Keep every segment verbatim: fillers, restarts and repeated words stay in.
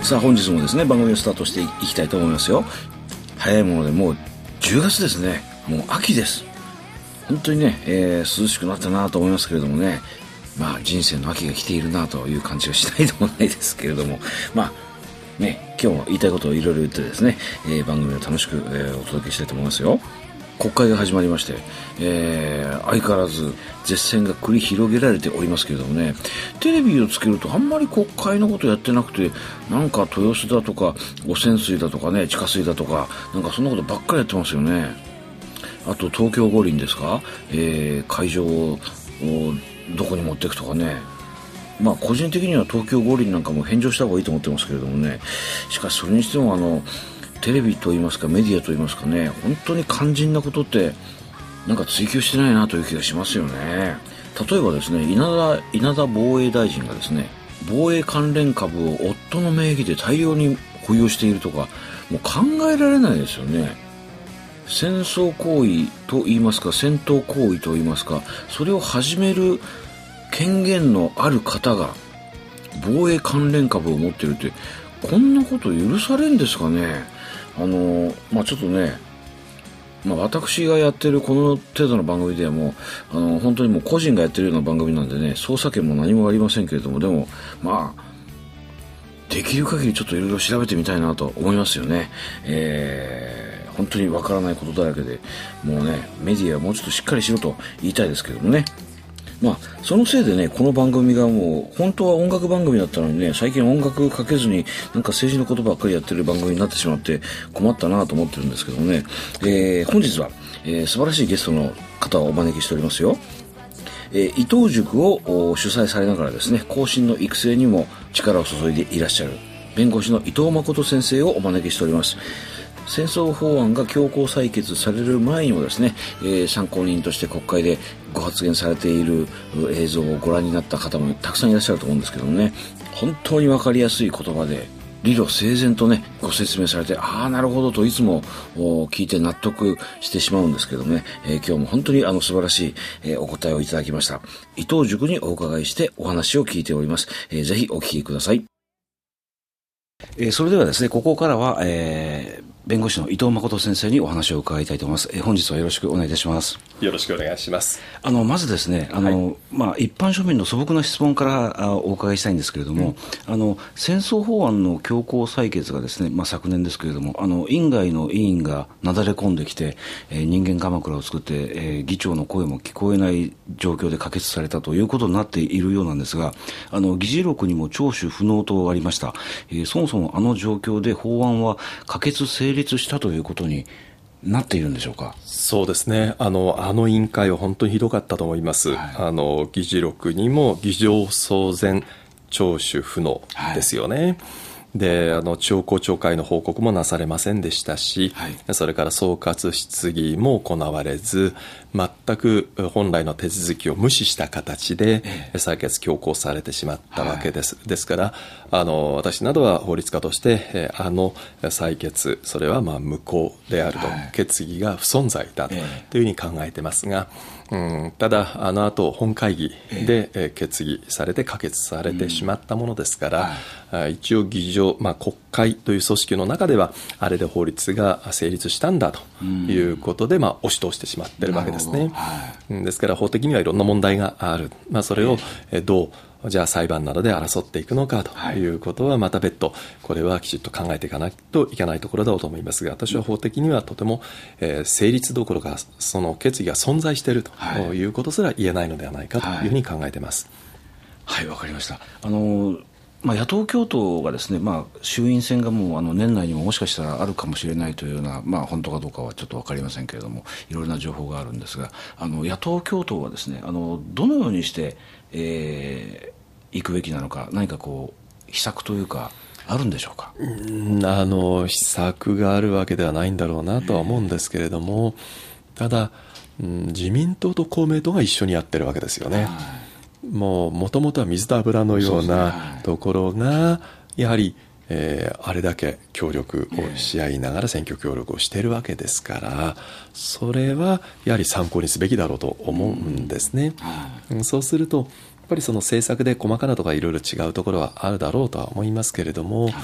さあ本日もですね番組をスタートしていきたいと思いますよ。早いものでもうじゅうがつですね。もう秋です。本当にね、えー、涼しくなったなと思いますけれどもね、まあ人生の秋が来ているなという感じはしないでもないですけれども、まあね、今日も言いたいことをいろいろ言ってですね、えー、番組を楽しく、えー、お届けしたいと思いますよ。国会が始まりまして、えー、相変わらず舌戦が繰り広げられておりますけれどもね、テレビをつけるとあんまり国会のことやってなくて、なんか豊洲だとか汚染水だとかね、地下水だとか、なんかそんなことばっかりやってますよね。あと東京五輪ですか、えー、会場をどこに持っていくとかね。まあ個人的には東京五輪なんかも返上した方がいいと思ってますけれどもね、しかしそれにしてもあのテレビといいますかメディアといいますかね、本当に肝心なことってなんか追求してないなという気がしますよね。例えばですね、稲田、稲田防衛大臣がですね、防衛関連株を夫の名義で大量に保有しているとか、もう考えられないですよね。戦争行為と言いますか、戦闘行為と言いますか、それを始める権限のある方が防衛関連株を持っているって、こんなこと許されるんですかね。あのまあちょっとね、まあ、私がやってるこの程度の番組ではもうあの本当にもう個人がやってるような番組なんでね、捜査権も何もありませんけれども、でもまあできる限りちょっといろいろ調べてみたいなと思いますよね。えー、本当にわからないことだらけで、もうねメディアはもうちょっとしっかりしろと言いたいですけどもね。まあそのせいでね、この番組がもう本当は音楽番組だったのにね、最近音楽かけずになんか政治のことばっかりやってる番組になってしまって困ったなと思ってるんですけどもね、えー、本日は、えー、素晴らしいゲストの方をお招きしておりますよ。えー、伊藤塾を主催されながらですね、後進の育成にも力を注いでいらっしゃる弁護士の伊藤誠先生をお招きしております。戦争法案が強行採決される前にもですね、えー、参考人として国会でご発言されている映像をご覧になった方もたくさんいらっしゃると思うんですけどもね、本当に分かりやすい言葉で理路整然とねご説明されて、ああなるほどといつも聞いて納得してしまうんですけどね、えー、今日も本当にあの素晴らしい、えー、お答えをいただきました。伊藤塾にお伺いしてお話を聞いております。えー、ぜひお聞きください。えー、それではですね、ここからは、えー弁護士の伊藤誠先生にお話を伺いたいと思います。え本日はよろしくお願いいたします。 よろしくお願いします。 あのまずですね、あの、はい、まあ、一般庶民の素朴な質問からお伺いしたいんですけれども、うん、あの戦争法案の強行採決がですね、まあ、昨年ですけれども、あの院外の委員がなだれ込んできて、えー、人間鎌倉を作って、えー、議長の声も聞こえない状況で可決されたということになっているようなんですが、あの議事録にも聴取不能とありました。えー、そもそもあの状況で法案は可決成立したということになっているんでしょうか。 そうですね、あのあの委員会は本当にひどかったと思います。はい、あの議事録にも議場騒然聴取不能ですよね。はい、であの地方公聴会の報告もなされませんでしたし、はい、それから総括質疑も行われず、全く本来の手続きを無視した形で採決強行されてしまったわけです。はい、ですからあの私などは法律家としてあの採決、それはまあ無効であると、はい、決議が不存在だというふうに考えてますが、うん、ただあの後本会議で、えー、決議されて可決されてしまったものですから、うん、はい、一応議場、まあ、国会という組織の中ではあれで法律が成立したんだということで、うん、まあ、押し通してしまっているわけですね。はい、ですから法的にはいろんな問題がある、まあ、それをどうじゃあ裁判などで争っていくのかということはまた別途これはきちっと考えていかないといけないところだろうと思いますが、私は法的にはとても、えー、成立どころかその決議が存在しているということすら言えないのではないかというふうに考えています。 はい、わ、はい、かりました。あのまあ、野党共闘がですね、まあ、衆院選がもうあの年内にももしかしたらあるかもしれないというような、まあ、本当かどうかはちょっと分かりませんけれども、いろいろな情報があるんですが、あの野党共闘はですね、あのどのようにして、えー、行くべきなのか、何かこう秘策というかあるんでしょうか。 うん、あの秘策があるわけではないんだろうなとは思うんですけれども、ただ、うん、自民党と公明党が一緒にやってるわけですよね。はい、もう元々は水と油のようなところがやはり、えー、あれだけ協力をし合いながら選挙協力をしているわけですから、それはやはり参考にすべきだろうと思うんですね。うん、そうするとやっぱりその政策で細かなとかいろいろ違うところはあるだろうとは思いますけれども、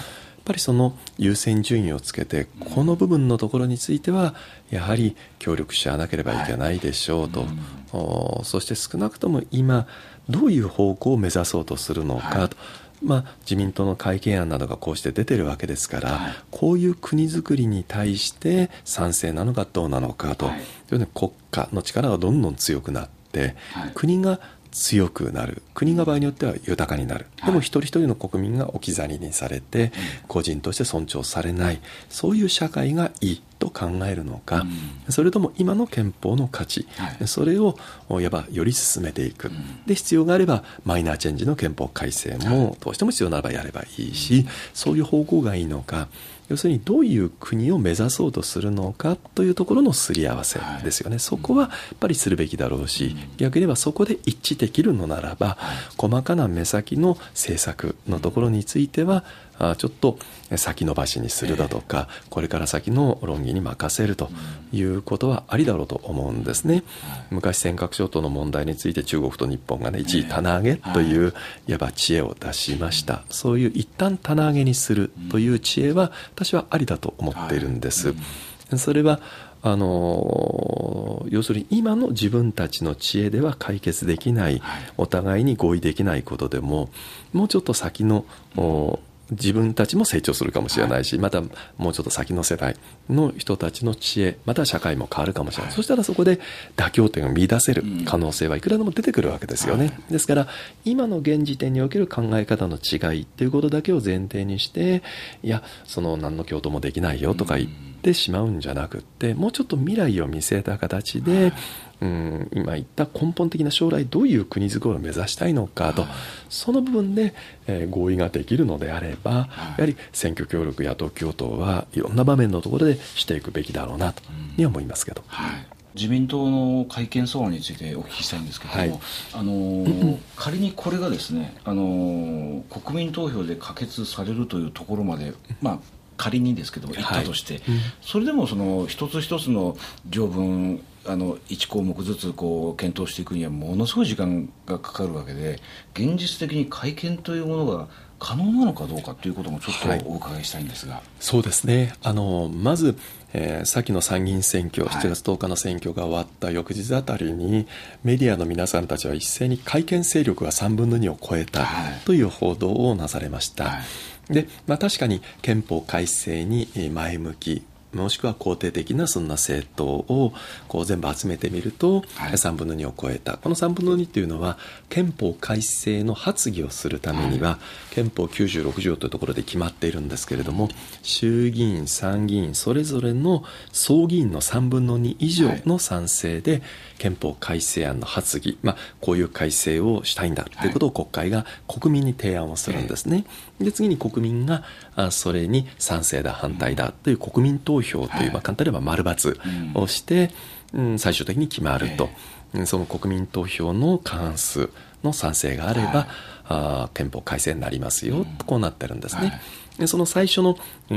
ぱりその優先順位をつけて、この部分のところについてはやはり協力し合わなければいけないでしょうと、はい、うん、そして少なくとも今どういう方向を目指そうとするのかと、はい、まあ、自民党の改憲案などがこうして出てるわけですから、はい、こういう国づくりに対して賛成なのかどうなのかと、はい、というので国家の力がどんどん強くなって、はい、国が強くなる、国が場合によっては豊かになる、でも一人一人の国民が置き去りにされて、個人として尊重されない、そういう社会がいいと考えるのか、うん、それとも今の憲法の価値、はい、それをやばより進めていく、うん、で必要があればマイナーチェンジの憲法改正もどうしても必要ならばやればいいし、うん、そういう方向がいいのか、要するにどういう国を目指そうとするのかというところのすり合わせですよね、はい、そこはやっぱりするべきだろうし、うん、逆に言えばそこで一致できるのならば、はい、細かな目先の政策のところについてはあちょっと先延ばしにするだとか、えー、これから先の論議に任せるということはありだろうと思うんですね、うん、昔尖閣諸島の問題について中国と日本がね、一時棚上げという、えーはい、いわば知恵を出しました、うん、そういう一旦棚上げにするという知恵は私はありだと思っているんです、はい、うん、それはあの要するに今の自分たちの知恵では解決できない、はい、お互いに合意できないことでももうちょっと先の、うん自分たちも成長するかもしれないし、またもうちょっと先の世代の人たちの知恵、また社会も変わるかもしれない、はい、そしたらそこで妥協点を見出せる可能性はいくらでも出てくるわけですよね、はい、ですから今の現時点における考え方の違いっていうことだけを前提にして、いやその何の共闘もできないよとか言ってしまうんじゃなくって、もうちょっと未来を見据えた形で、はい、うん今言った根本的な将来どういう国づくりを目指したいのかと、はい、その部分で、えー、合意ができるのであれば、はい、やはり選挙協力野党共闘はいろんな場面のところでしていくべきだろうなとに思いますけど、 はい、自民党の改憲草案についてお聞きしたいんですけども、はい、あのー、仮にこれがですね、あのー、国民投票で可決されるというところまで、まあ仮にですけども言ったとして、はい、それでもその一つ一つの条文あのいち項目ずつこう検討していくにはものすごい時間がかかるわけで、現実的に改憲というものが可能なのかどうかということもちょっとお伺いしたいんですが、はい、 そうですね、あのまず、えー、先の参議院選挙、はい、しちがつとおかの選挙が終わった翌日あたりにメディアの皆さんたちは一斉に改憲勢力がさんぶんのにを超えたという報道をなされました、はい、でまあ、確かに憲法改正に前向きもしくは肯定的なそんな政党をこう全部集めてみると、はい、さんぶんのにを超えた。このさんぶんのにというのは憲法改正の発議をするためには、はい、憲法きゅうじゅうろく条というところで決まっているんですけれども、衆議院参議院それぞれの総議員のさんぶんのに以上の賛成で憲法改正案の発議、まあ、こういう改正をしたいんだということを国会が国民に提案をするんですね。で次に国民がそれに賛成だ反対だという国民投票という、まあ、簡単に言えば丸×をして、うん、最終的に決まると、その国民投票の過半数の賛成があれば、あ憲法改正になりますよとこうなってるんですね。でその最初の、うん、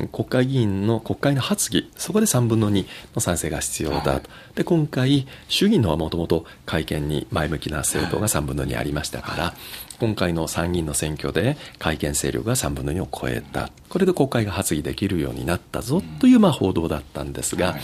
国会議員の国会の発議、そこでさんぶんのにの賛成が必要だと、はい、で今回衆議院のはもともと改憲に前向きな政党がさんぶんのにありましたから、はい、今回の参議院の選挙で改憲勢力がさんぶんのにを超えた、これで国会が発議できるようになったぞというまあ報道だったんですが、はい、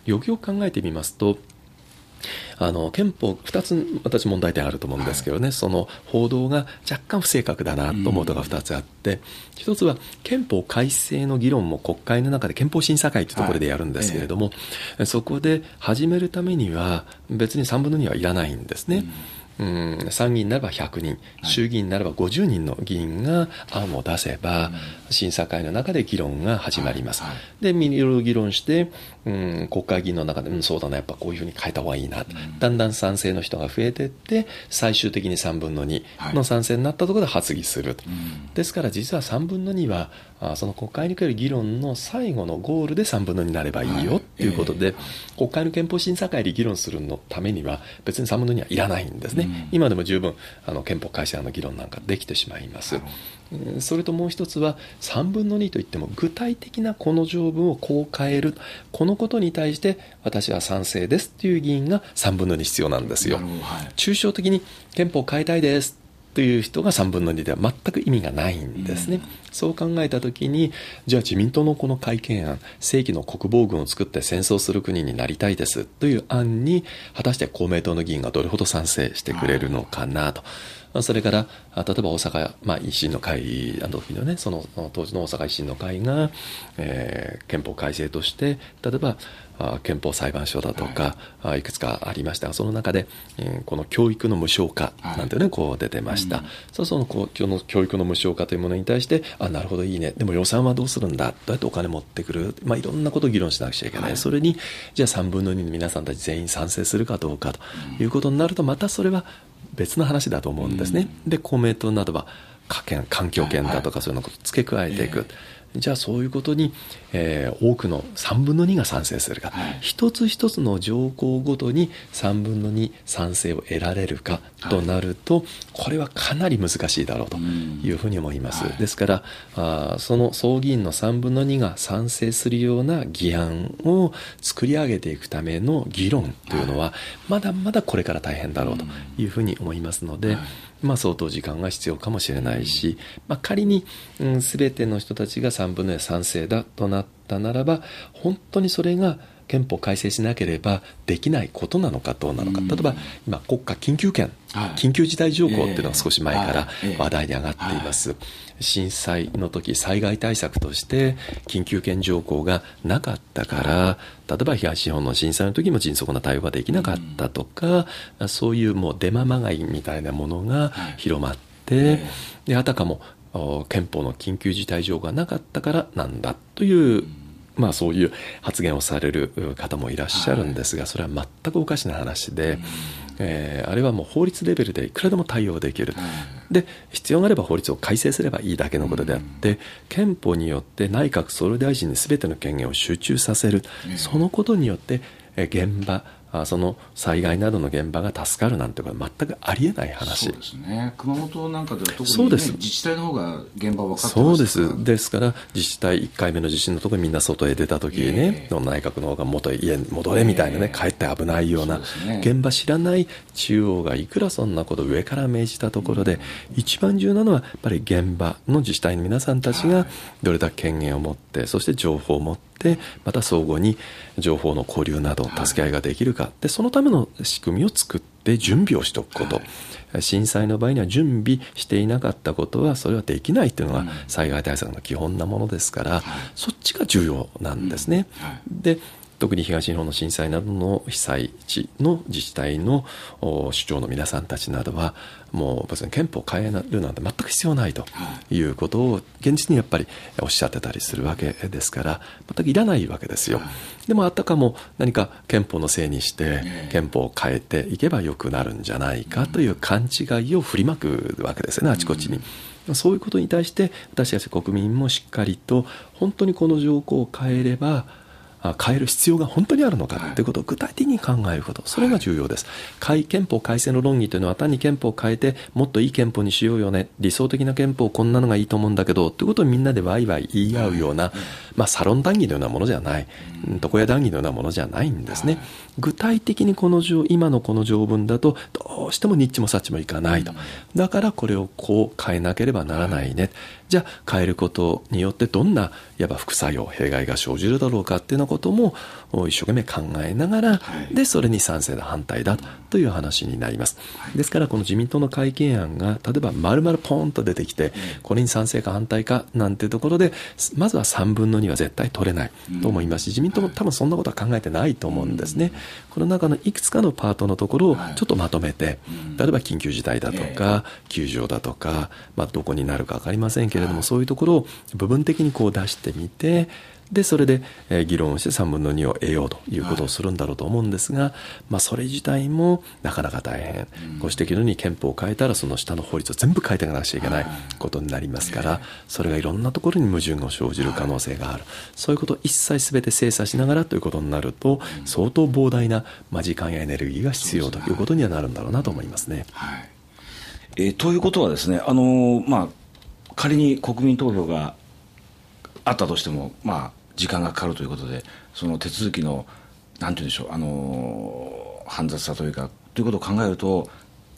よくよく考えてみますと、あの憲法ふたつ私問題点あると思うんですけどね、はい、その報道が若干不正確だなと思うことがふたつあって、うん、ひとつは憲法改正の議論も国会の中で憲法審査会というところでやるんですけれども、はいええ、そこで始めるためには別にさんぶんのにはいらないんですね、うんうん、参議院ならばひゃくにん、衆議院ならばごじゅうにんの議員が案を出せば、うん、審査会の中で議論が始まります、はいはい、でいろいろ議論して、うん、国会議員の中で、うん、そうだなやっぱこういうふうに変えた方がいいな、うん、だんだん賛成の人が増えていって最終的にさんぶんのにの賛成になったところで発議する、はい、ですから実はさんぶんのにはあその国会における議論の最後のゴールでさんぶんのにになればいいよということで、はいえー、国会の憲法審査会で議論するのためには別にさんぶんのにはいらないんですね、うん、今でも十分あの憲法改正案の議論なんかできてしまいます、うん、それともう一つはさんぶんのにといっても具体的なこの条文をこう変える、このことに対して私は賛成ですという議員がさんぶんのに必要なんですよ、はい、抽象的に憲法変えたいですという人がさんぶんのにでは全く意味がないんですね、うん、そう考えたときに、じゃあ自民党のこの改憲案、正規の国防軍を作って戦争する国になりたいですという案に果たして公明党の議員がどれほど賛成してくれるのかなと。それから例えば大阪、まあ、維新の会あの時のね、その当時の大阪維新の会が、えー、憲法改正として例えば憲法裁判所だとか、はい、いくつかありましたが、その中で、えー、この教育の無償化なんていうね、はい、こう出てました、うん、そうそのこうの教育の無償化というものに対して、あ、なるほど、いいね、でも予算はどうするんだ、どうやってお金持ってくる、まあ、いろんなことを議論しなくちゃいけない、はい、それにじゃあさんぶんのにの皆さんたち全員賛成するかどうかということになると、またそれは別の話だと思うんですね、うん、で公明党などは可権、環境権だとかそういうのを付け加えていく、はいはい、じゃあそういうことに、えー、多くのさんぶんのにが賛成するか、はい、一つ一つの条項ごとにさんぶんのに賛成を得られるかとなると、はい、これはかなり難しいだろうというふうに思います、うん、ですからあその総議員のさんぶんのにが賛成するような議案を作り上げていくための議論というのはまだまだこれから大変だろうというふうに思いますので、はい、まあ、相当時間が必要かもしれないし、まあ、仮に、うん、全ての人たちがさんぶんのに賛成だとなったならば、本当にそれが憲法改正しなければできないことなのかどうなのか、例えば今国家緊急権、はい、緊急事態条項っていうのが少し前から話題に上がっています、はいはい、震災の時災害対策として緊急権条項がなかったから、例えば東日本の震災の時も迅速な対応ができなかったとか、うん、そういうもうデマまがいみたいなものが広まって、はい、であたかも憲法の緊急事態条項がなかったからなんだという、うんまあ、そういう発言をされる方もいらっしゃるんですが、それは全くおかしな話で、えー、あれはもう法律レベルでいくらでも対応できる、で必要があれば法律を改正すればいいだけのことであって、憲法によって内閣総理大臣に全ての権限を集中させる、そのことによって現場、その災害などの現場が助かるなんてことは全くありえない話。 そうですね。熊本なんかでは特に、ね、自治体の方が現場分かってますから。 そうです。ですから自治体いっかいめの地震のところにみんな外へ出た時にね、えー、内閣の方が元へ家に戻れみたいなね、えー、帰って危ないような、ね、現場知らない中央がいくらそんなこと上から命じたところで、うん、一番重要なのはやっぱり現場の自治体の皆さんたちがどれだけ権限を持って、はい、そして情報を持ってでまた相互に情報の交流など助け合いができるか、はい、でそのための仕組みを作って準備をしておくこと、はい、震災の場合には準備していなかったことはそれはできないというのが災害対策の基本なものですから、はい、そっちが重要なんですね、うんはい、で特に東日本の震災などの被災地の自治体の首長の皆さんたちなどはもう別に憲法を変えるなんて全く必要ないということを現実にやっぱりおっしゃってたりするわけですから全くいらないわけですよ。でもあたかも何か憲法のせいにして憲法を変えていけばよくなるんじゃないかという勘違いを振りまくわけですよね、あちこちに。そういうことに対して私たち国民もしっかりと本当にこの条項を変えれば変える必要が本当にあるのかということを具体的に考えること、それが重要です。改憲法改正の論議というのは単に憲法を変えてもっといい憲法にしようよね、理想的な憲法こんなのがいいと思うんだけどということをみんなでワイワイ言い合うような、まあ、サロン談義のようなものじゃない、床屋談義のようなものじゃないんですね。具体的にこの条今のこの条文だとどうしてもニッチもサッチもいかないと、だからこれをこう変えなければならないね、じゃあ変えることによってどんないわば副作用弊害が生じるだろうかっていうようなことも一生懸命考えながら、はい、でそれに賛成だ反対だという話になります、はい、ですからこの自民党の改憲案が例えば丸々ポーンと出てきて、うん、これに賛成か反対かなんていうところでまずはさんぶんのには絶対取れないと思いますし、自民党も多分そんなことは考えてないと思うんですね、うん、この中のいくつかのパートのところをちょっとまとめて、はい、例えば緊急事態だとか救助だとか、まあ、どこになるか分かりませんけれども、はい、そういうところを部分的にこう出してみて、でそれで、えー、議論をしてさんぶんのにを得ようということをするんだろうと思うんですが、はい、まあ、それ自体もなかなか大変、うん、ご指摘のように憲法を変えたらその下の法律を全部変えていかなくちゃいけないことになりますから、はい、それがいろんなところに矛盾が生じる可能性がある、はい、そういうことを一切全て精査しながらということになると、うん、相当膨大な、まあ、時間やエネルギーが必要ということにはなるんだろうなと思いますね。 はい、えー、ということはですね、あのーまあ、仮に国民投票があったとしても、まあ時間がかかるということで、その手続きのなんていうんでしょう、あの煩雑さというかということを考えると、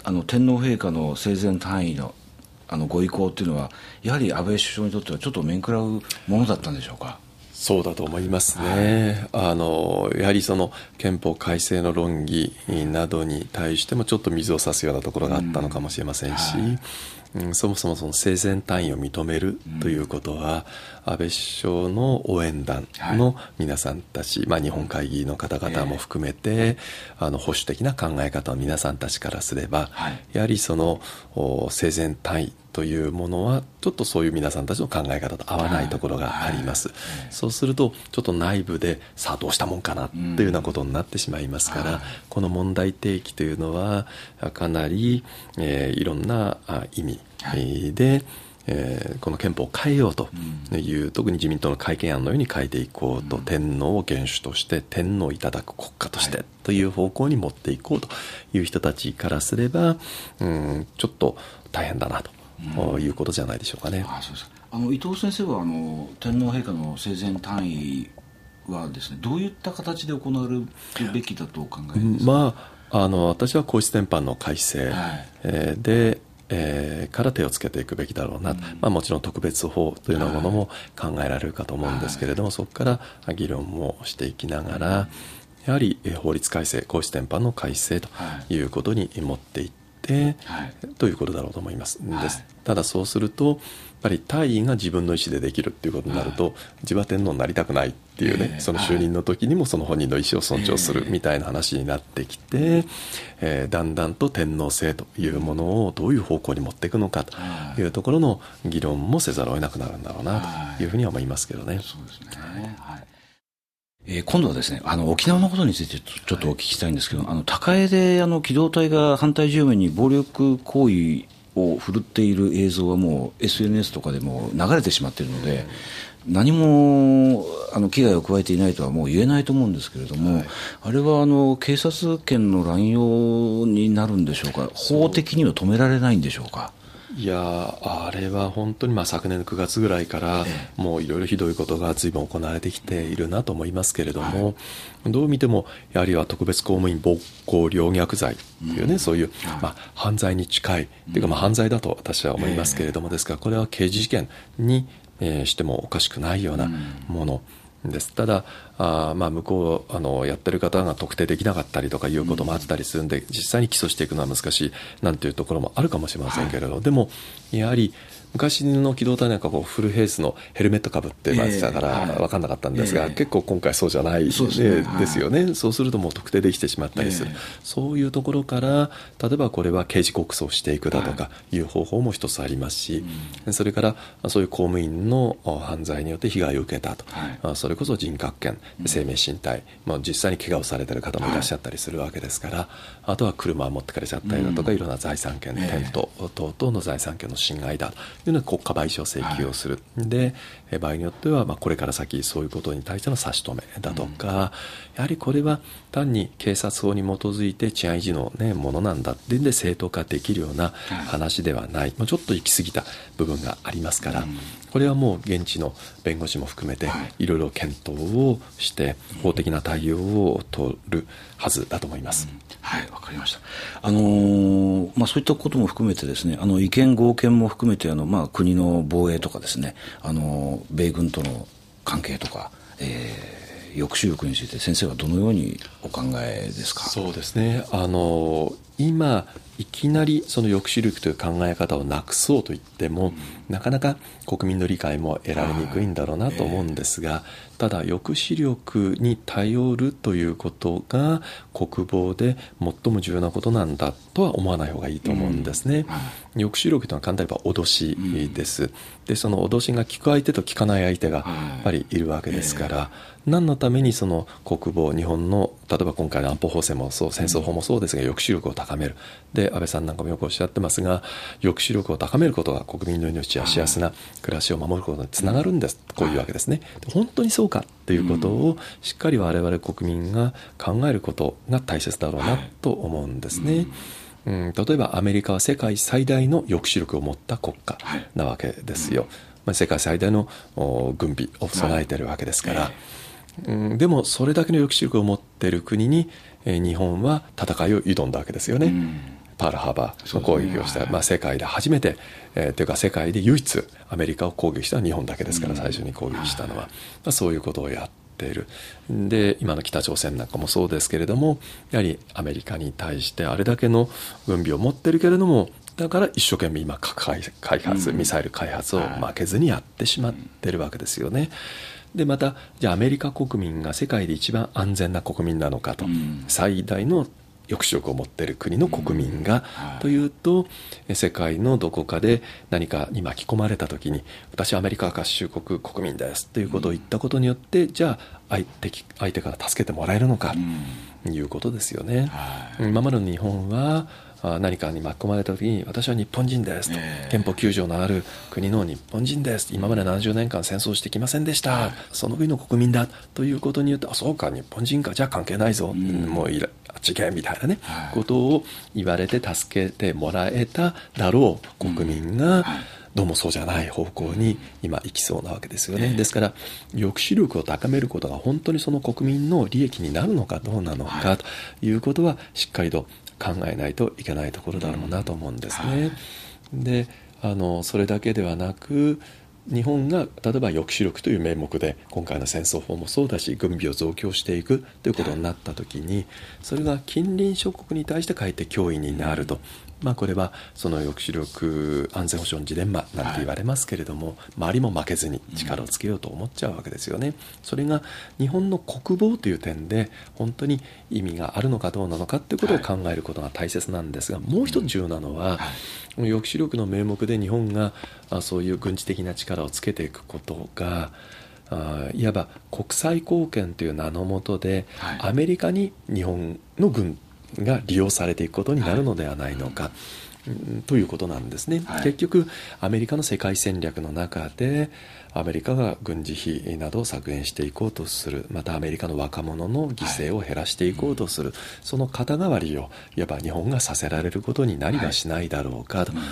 あの天皇陛下の生前退位のあのご意向っていうのはやはり安倍首相にとってはちょっと面食らうものだったんでしょうか。 そうだと思いますね、はい、あのやはりその憲法改正の論議などに対してもちょっと水を差すようなところがあったのかもしれませんし、うんはいうん、そもそもその生前退位を認めるということは、うん、安倍首相の応援団の皆さんたち、はいまあ、日本会議の方々も含めて、えー、あの保守的な考え方の皆さんたちからすれば、はい、やはりその生前退位というものはちょっとそういう皆さんたちの考え方と合わないところがあります、はいはい、そうするとちょっと内部でさあどうしたもんかなというようなことになってしまいますから、うん、この問題提起というのはかなり、えー、いろんな意味で、はいえー、この憲法を変えようという、うん、特に自民党の改憲案のように変えていこうと、うん、天皇を元首として天皇をいただく国家として、はい、という方向に持っていこうという人たちからすれば、うん、ちょっと大変だなと、うん、いうことじゃないでしょうかね。 あそうですあの伊藤先生はあの天皇陛下の生前退位はですねどういった形で行われるべきだとお考えですか。 まあ、あの私は皇室典範の改正、はいえー、でえー、から手をつけていくべきだろうな、うんまあ、もちろん特別法というようなものも考えられるかと思うんですけれども、はい、そこから議論もしていきながら、うん、やはり法律改正皇室典範の改正ということに持っていって、はい、ということだろうと思います、はい、ですただそうするとやっぱり退位が自分の意思でできるっていうことになると、はい、自分は天皇になりたくないっていうね、えー、その就任の時にもその本人の意思を尊重するみたいな話になってきて、えーえー、だんだんと天皇制というものをどういう方向に持っていくのかというところの議論もせざるを得なくなるんだろうなというふうには思いますけどね。 そうですね、はいえー、今度はですねあの沖縄のことについてちょっとお聞きしたいんですけど、はい、あの高江であの機動隊が反対住民に暴力行為を振るっている映像はもう エスエヌエス とかでも流れてしまっているので、うん、何もあの危害を加えていないとはもう言えないと思うんですけれども、はい、あれはあの警察権の乱用になるんでしょうか。法的には止められないんでしょうか。 いやあれは本当にまあ昨年のくがつぐらいからもういろいろひどいことが随分行われてきているなと思いますけれども、はい、どう見てもやはりは特別公務員暴行陵虐罪というね、うん、そういうまあ犯罪に近いというかまあ犯罪だと私は思いますけれども、ですからこれは刑事事件にしてもおかしくないようなものです。ただあまあ向こうあのやってる方が特定できなかったりとかいうこともあったりするんで、うん、実際に起訴していくのは難しいなんていうところもあるかもしれませんけれど、はい、でもやはり昔の機動隊なんかこうフルヘイスのヘルメットかぶってましたから分かんなかったんですが、えーはい、結構今回そうじゃないですね、ですよね、はい、そうするともう特定できてしまったりする、えー、そういうところから例えばこれは刑事告訴をしていくだとかいう方法も一つありますし、はい、それからそういう公務員の犯罪によって被害を受けたと、はい、それこそ人格権、生命身体、まあ、実際に怪我をされている方もいらっしゃったりするわけですから、はい、あとは車を持ってかれちゃったりだとか、いろんな財産権、テント等々の財産権の侵害だというのは国家賠償請求をする、はい、で場合によってはまあこれから先そういうことに対しての差し止めだとか、うん、やはりこれは単に警察法に基づいて治安維持の、ね、ものなんだってで正当化できるような話ではない、はい、まあ、ちょっと行き過ぎた部分がありますから、うん、これはもう現地の弁護士も含めていろいろ検討をして法的な対応を取るはずだと思います、うん、 はい、わかりました。あのーまあ、そういったことも含めてですね、あの意見合憲も含めてあの、まあ、国の防衛とかですね、あの米軍との関係とか、えー、抑止力について先生はどのようにお考えですか。 そうですね、あの今いきなりその抑止力という考え方をなくそうといっても、うん、なかなか国民の理解も得られにくいんだろうなと思うんですが、えー、ただ抑止力に頼るということが国防で最も重要なことなんだとは思わない方がいいと思うんですね、うんはい、抑止力というのは簡単に言えば脅しです、うん、でその脅しが効く相手と効かない相手がやっぱりいるわけですから、はいえー、何のためにその国防、日本の例えば今回の安保法制もそう、戦争法もそうですが、抑止力を高める。で安倍さんなんかもよくおっしゃってますが、抑止力を高めることが国民の命や幸せな暮らしを守ることにつながるんです、うん、こういうわけですね。本当にそうかということをしっかり我々国民が考えることが大切だろうなと思うんですね、うんうん、例えばアメリカは世界最大の抑止力を持った国家なわけですよ、まあ、世界最大の軍備を備えているわけですから、はいうん、でもそれだけの抑止力を持っている国に、えー、日本は戦いを挑んだわけですよね、うんパールハーバーの攻撃をした、まあ、世界で初めて、えー、というか世界で唯一アメリカを攻撃したのは日本だけですから、最初に攻撃したのは、まあ、そういうことをやっている。で今の北朝鮮なんかもそうですけれども、やはりアメリカに対してあれだけの軍備を持ってるけれども、だから一生懸命今核開発、ミサイル開発を負けずにやってしまってるわけですよね。でまたじゃあアメリカ国民が世界で一番安全な国民なのかと、最大の抑止力を持っている国の国民が、うん、というと世界のどこかで何かに巻き込まれた時に、私はアメリカ合衆国国民ですということを言ったことによって、うん、じゃあ相手、相手から助けてもらえるのかということですよね、うん、今までの日本は何かに巻き込まれた時に、私は日本人ですと、えー、憲法きゅう条のある国の日本人です、今までななじゅうねんかん戦争してきませんでした、その国の国民だということによって、あそうか日本人か、じゃあ関係ないぞ、うん、もういら事件みたいなね、はい、ことを言われて助けてもらえただろう国民が、うんはい、どうもそうじゃない方向に今行きそうなわけですよね、えー、ですから抑止力を高めることが本当にその国民の利益になるのかどうなのかということはしっかりと考えないといけないところだろうなと思うんですね、うんはい、であのそれだけではなく、日本が例えば抑止力という名目で今回の戦争法もそうだし軍備を増強していくということになったときに、それが近隣諸国に対してかえって脅威になると、まあ、これはその抑止力安全保障のジレンマなんて言われますけれども、はい、周りも負けずに力をつけようと思っちゃうわけですよね。それが日本の国防という点で本当に意味があるのかどうなのかということを考えることが大切なんですが、もう一つ重要なのは、抑止力の名目で日本がそういう軍事的な力をつけていくことが、あいわば国際貢献という名の下で、はい、アメリカに日本の軍が利用されていくことになるのではないのか、はい、ということなんですね、はい、結局アメリカの世界戦略の中でアメリカが軍事費などを削減していこうとする、またアメリカの若者の犠牲を減らしていこうとする、はい、その肩代わりをいわば日本がさせられることになりはしないだろうかと、はい、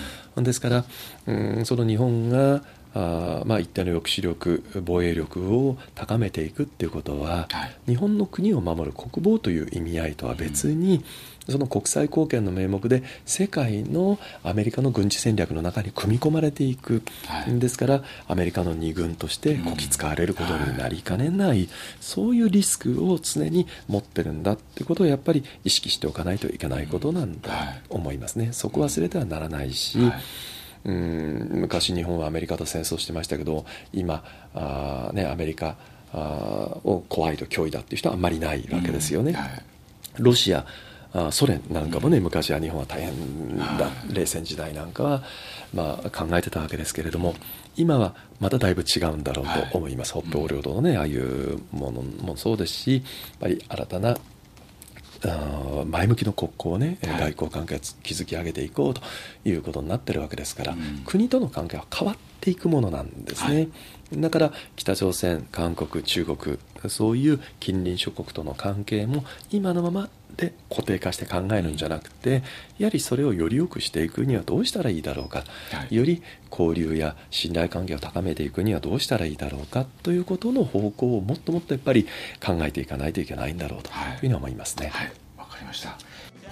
ですから、うん、その日本があまあ、一定の抑止力防衛力を高めていくっていうことは、はい、日本の国を守る国防という意味合いとは別に、うん、その国際貢献の名目で世界のアメリカの軍事戦略の中に組み込まれていく、はい、ですからアメリカの二軍としてこき使われることになりかねない、うんはい、そういうリスクを常に持ってるんだってことをやっぱり意識しておかないといけないことなんだと思いますね。そこを忘れてはならないし、はいうん昔日本はアメリカと戦争してましたけど、今あ、ね、アメリカあを怖いと脅威だっていう人はあんまりないわけですよね、うんはい、ロシアあソ連なんかもね、うん、昔は日本は大変だ、はい、冷戦時代なんかは、まあ、考えてたわけですけれども、今はまただいぶ違うんだろうと思います、はい、北方領土のね、ああいうものもそうですし、やっぱり新たな前向きの国交をね、はい、外交関係を築き上げていこうということになってるわけですから、うん、国との関係は変わっていくものなんですね、はい、だから北朝鮮、韓国、中国、そういう近隣諸国との関係も今のままで固定化して考えるんじゃなくて、やはりそれをより良くしていくにはどうしたらいいだろうか、はい、より交流や信頼関係を高めていくにはどうしたらいいだろうかということの方向をもっともっとやっぱり考えていかないといけないんだろうというふうに思いますね。 はい、わかりました。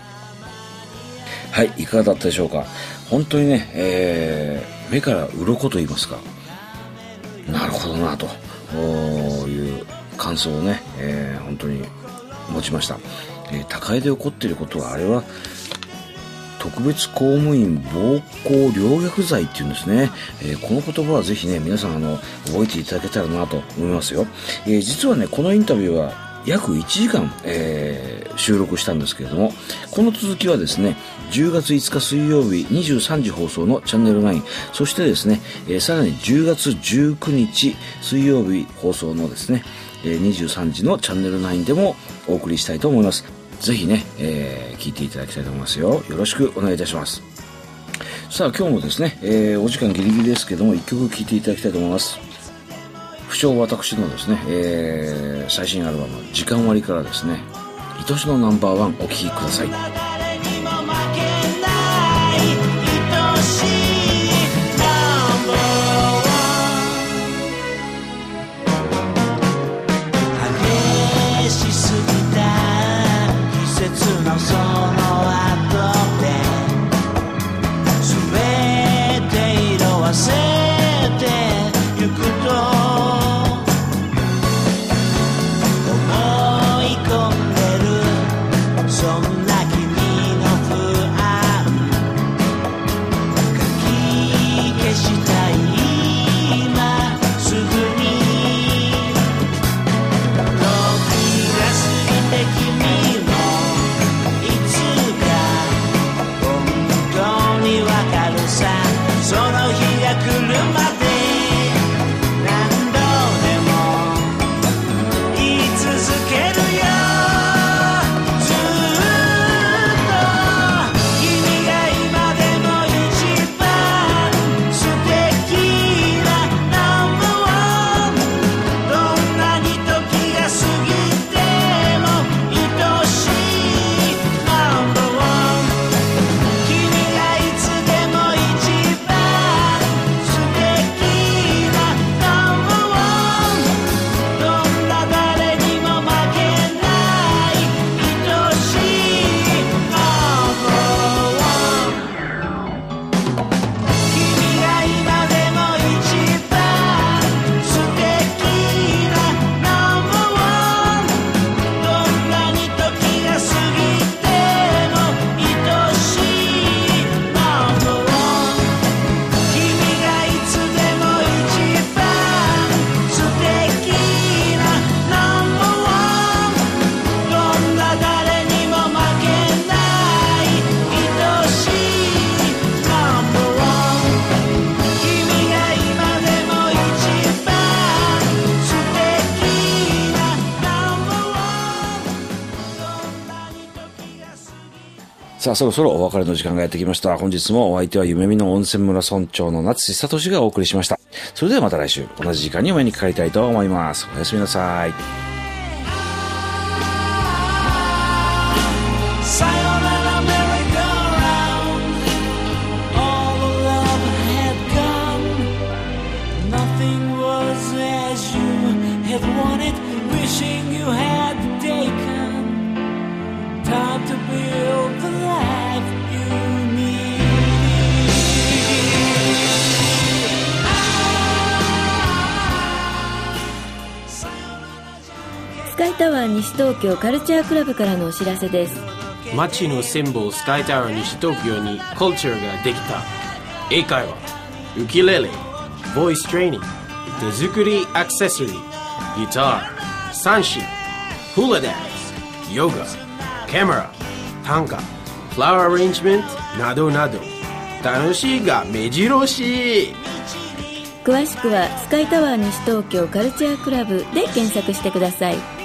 はい、いかがだったでしょうか。本当にね、えー、目から鱗と言いますか、なるほどなという感想をね、えー、本当に持ちました。えー、高江で起こっていることは、あれは特別公務員暴行陵虐罪っていうんですね、えー、この言葉はぜひね皆さんあの覚えていただけたらなと思いますよ。えー、実はねこのインタビューは約いちじかん、えー、収録したんですけれども、この続きはですねじゅうがついつか水曜日にじゅうさんじ放送のチャンネルナイン、そしてですね、えー、さらにじゅうがつじゅうくにち水曜日放送のですねにじゅうさんじのチャンネルナインでもお送りしたいと思います。ぜひね、えー、聞いていただきたいと思いますよ。よろしくお願いいたします。さあ今日もですね、えー、お時間ギリギリですけどもいっきょく聴いていただきたいと思います。不詳私のですね、えー、最新アルバム時間割からですね、愛しのナンバーワンお聴きください。 その後でさあ、そろそろお別れの時間がやってきました。本日もお相手は夢見の温泉村村長の夏志聡がお送りしました。それではまた来週同じ時間にお目にかかりたいと思います。おやすみなさい。 スカイタワー西東京カルチャークラブからのお知らせです。 街のシンボルスカイタワー西東京にカルチャーができた。英会話、ウキレレ、ボイストレーニング、手作りアクセサリー、ギター、三振、フラダンス、ヨガ、カメラ、短歌、フラワーアレンジメントなどなど、楽しいが目白押し。 詳しくはスカイタワー西東京カルチャークラブで検索してください。